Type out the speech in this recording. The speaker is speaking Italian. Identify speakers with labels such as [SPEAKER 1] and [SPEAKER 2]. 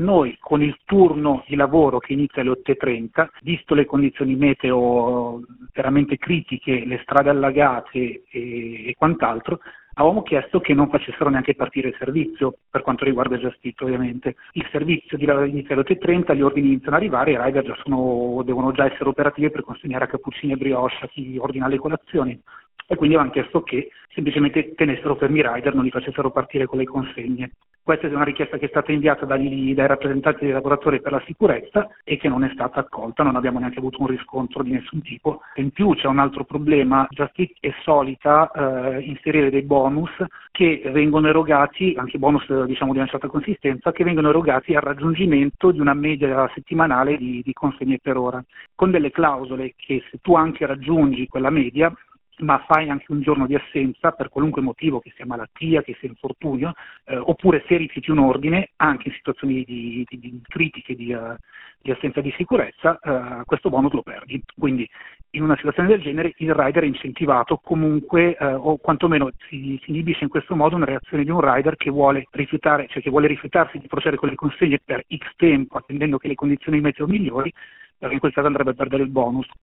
[SPEAKER 1] noi con il turno di lavoro che inizia alle 8:30, visto le condizioni meteo veramente critiche, le strade allagate e quant'altro, avevamo chiesto che non facessero neanche partire il servizio, per quanto riguarda Just Eat ovviamente. Il servizio inizia alle 8:30, gli ordini iniziano ad arrivare, i rider devono già essere operativi per consegnare cappuccini e brioche a chi ordina le colazioni. E quindi avevamo chiesto che semplicemente tenessero fermi i rider, non li facessero partire con le consegne. Questa è una richiesta che è stata inviata dai rappresentanti dei lavoratori per la sicurezza e che non è stata accolta, non abbiamo neanche avuto un riscontro di nessun tipo. In più c'è un altro problema: Just Eat è solita inserire dei bonus che vengono erogati, anche bonus diciamo di una certa consistenza, che vengono erogati al raggiungimento di una media settimanale di consegne per ora, con delle clausole che se tu anche raggiungi quella media, ma fai anche un giorno di assenza per qualunque motivo, che sia malattia, che sia infortunio, oppure se rifiuti un ordine, anche in situazioni di critiche, di assenza di sicurezza, questo bonus lo perdi. Quindi in una situazione del genere il rider è incentivato comunque, o quantomeno si inibisce in questo modo una reazione di un rider che vuole rifiutarsi di procedere con le consegne per X tempo, attendendo che le condizioni meteo migliori, perché in quel caso andrebbe a perdere il bonus.